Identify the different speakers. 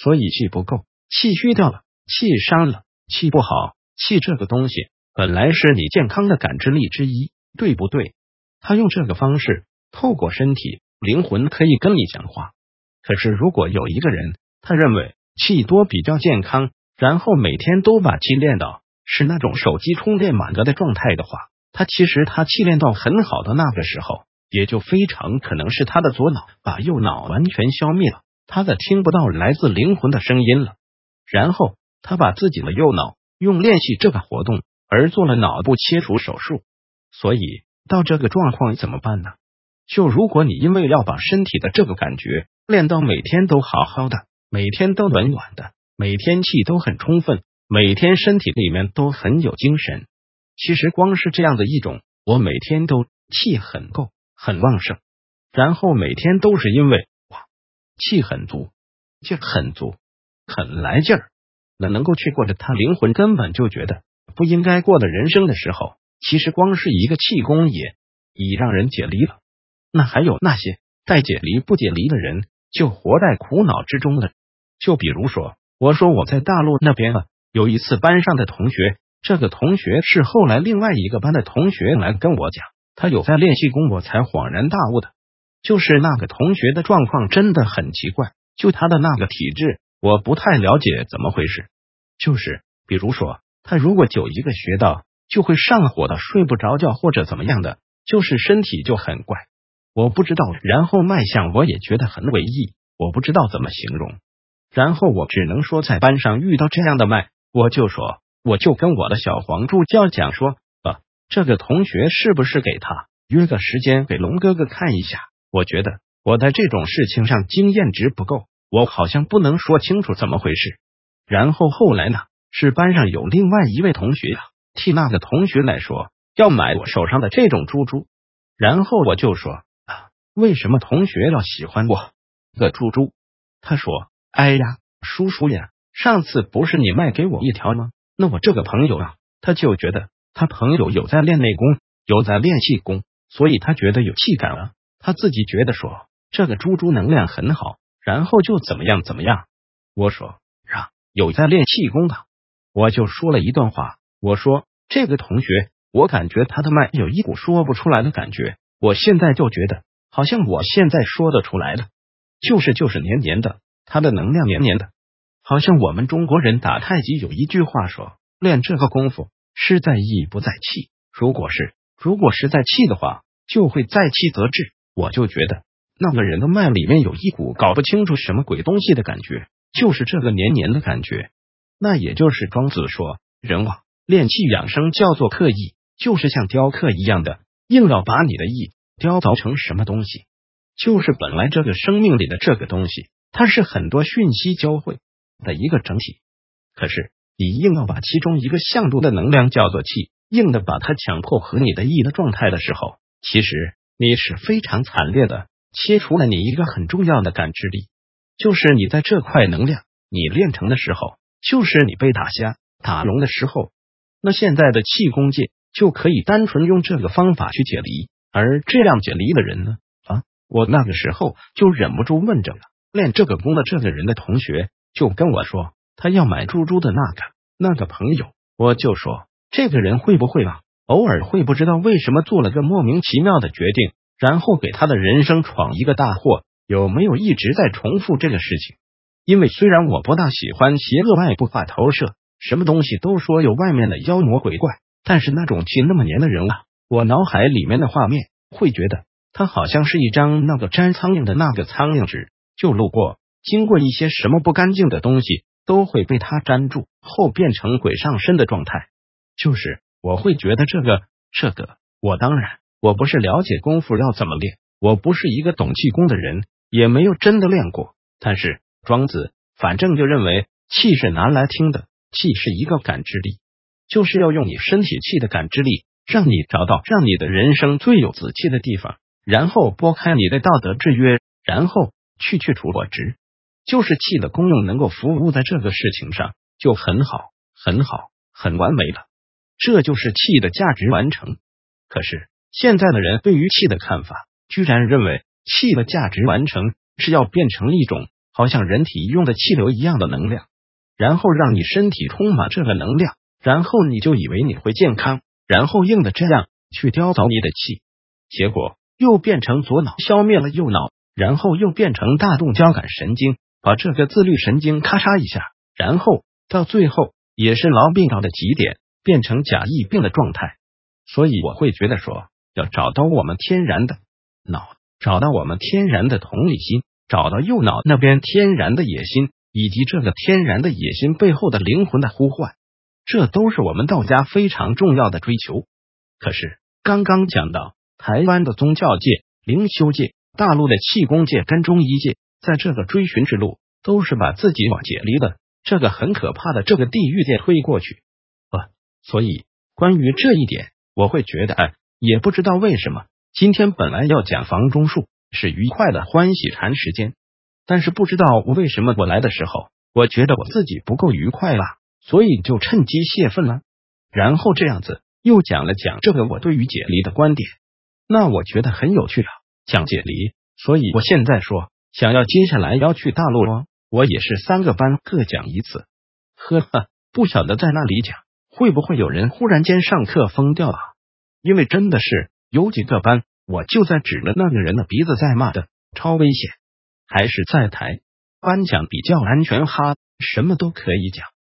Speaker 1: 所以气不够，气虚掉了，气伤了，气不好。气这个东西本来是你健康的感知力之一，对不对？他用这个方式透过身体灵魂可以跟你讲话。可是如果有一个人他认为气多比较健康，然后每天都把气练到是那种手机充电满格的状态的话，他气练到很好的那个时候，也就非常可能是他的左脑把右脑完全消灭了，他听不到来自灵魂的声音了。然后他把自己的右脑用练习这个活动而做了脑部切除手术。所以到这个状况怎么办呢？就如果你因为要把身体的这个感觉练到每天都好好的，每天都暖暖的，每天气都很充分，每天身体里面都很有精神。其实光是这样的一种，我每天都气很够，很旺盛，然后每天都是因为哇，气很足，劲很足，很来劲儿，那能够去过着他灵魂根本就觉得不应该过的人生的时候，其实光是一个气功也已让人解离了。那还有那些带解离不解离的人，就活在苦恼之中了。就比如说，我说我在大陆那边有一次班上的同学，这个同学是后来另外一个班的同学来跟我讲，他有在练气功，我才恍然大悟的。就是那个同学的状况真的很奇怪，就他的那个体质，我不太了解怎么回事。就是比如说，他如果久一个学到，就会上火的，睡不着觉或者怎么样的，就是身体就很怪。我不知道，然后脉象我也觉得很诡异，我不知道怎么形容。然后我只能说在班上遇到这样的脉，我就跟我的小黄助教讲说，这个同学是不是给他约个时间给龙哥哥看一下？我觉得我在这种事情上经验值不够，我好像不能说清楚怎么回事。然后后来呢，是班上有另外一位同学替那个同学来说要买我手上的这种珠珠，然后我就说为什么同学要喜欢我的珠珠？他说，哎呀，叔叔呀，上次不是你卖给我一条吗？那我这个朋友他就觉得他朋友有在练内功，有在练气功，所以他觉得有气感他自己觉得说这个珠珠能量很好，然后就怎么样。我说有在练气功的，我就说了一段话，我说这个同学，我感觉他的脉有一股说不出来的感觉，我现在就觉得好像我现在说得出来了，就是黏黏的，他的能量黏黏的，好像我们中国人打太极有一句话说，练这个功夫是在意不在气，如果是在气的话，就会在气则至。我就觉得那个人的脉里面有一股搞不清楚什么鬼东西的感觉，就是这个黏黏的感觉。那也就是庄子说，人练气养生叫做刻意，就是像雕刻一样的，硬要把你的意雕凿成什么东西。就是本来这个生命里的这个东西，它是很多讯息交汇的一个整体，可是你硬要把其中一个向度的能量叫做气，硬的把它强迫和你的意的状态的时候，其实你是非常惨烈的切除了你一个很重要的感知力。就是你在这块能量你练成的时候，就是你被打瞎打聋的时候，那现在的气功界就可以单纯用这个方法去解离。而这样解离的人呢我那个时候就忍不住问着练这个功的这个人的同学，就跟我说他要买珠珠的那个朋友，我就说这个人会不会偶尔会不知道为什么做了个莫名其妙的决定，然后给他的人生闯一个大祸，有没有一直在重复这个事情？因为虽然我不大喜欢邪恶外部化投射，什么东西都说有外面的妖魔鬼怪，但是那种气那么黏的人我脑海里面的画面会觉得他好像是一张那个粘苍蝇的那个苍蝇纸，就路过经过一些什么不干净的东西都会被他粘住后变成鬼上身的状态。就是我会觉得这个我当然我不是了解功夫要怎么练，我不是一个懂气功的人，也没有真的练过，但是庄子反正就认为气是拿来听的，气是一个感知力，就是要用你身体气的感知力，让你找到让你的人生最有子气的地方，然后拨开你的道德制约，然后去除我执。就是气的功用能够服务在这个事情上，就很好很完美了，这就是气的价值完成。可是现在的人对于气的看法，居然认为气的价值完成是要变成一种好像人体用的气流一样的能量，然后让你身体充满这个能量，然后你就以为你会健康，然后硬的这样去叼走你的气，结果又变成左脑消灭了右脑，然后又变成大动交感神经把这个自律神经咔嚓一下，然后到最后也是痨病到的极点，变成假疫病的状态。所以我会觉得说，要找到我们天然的脑，找到我们天然的同理心，找到右脑那边天然的野心，以及这个天然的野心背后的灵魂的呼唤，这都是我们道家非常重要的追求。可是刚刚讲到台湾的宗教界、灵修界、大陆的气功界跟中医界，在这个追寻之路都是把自己往解离的这个很可怕的这个地狱界推过去。所以关于这一点，我会觉得也不知道为什么今天本来要讲房中术是愉快的欢喜禅时间，但是不知道为什么我来的时候，我觉得我自己不够愉快啦，所以就趁机泄愤了，然后这样子又讲了讲这个我对于解离的观点，那我觉得很有趣了，讲解离。所以我现在说想要接下来要去大陆咯，我也是3个班各讲一次，不晓得在那里讲会不会有人忽然间上课疯掉了，因为真的是有几个班我就在指了那个人的鼻子在骂的，超危险。还是在台班讲比较安全哈，什么都可以讲。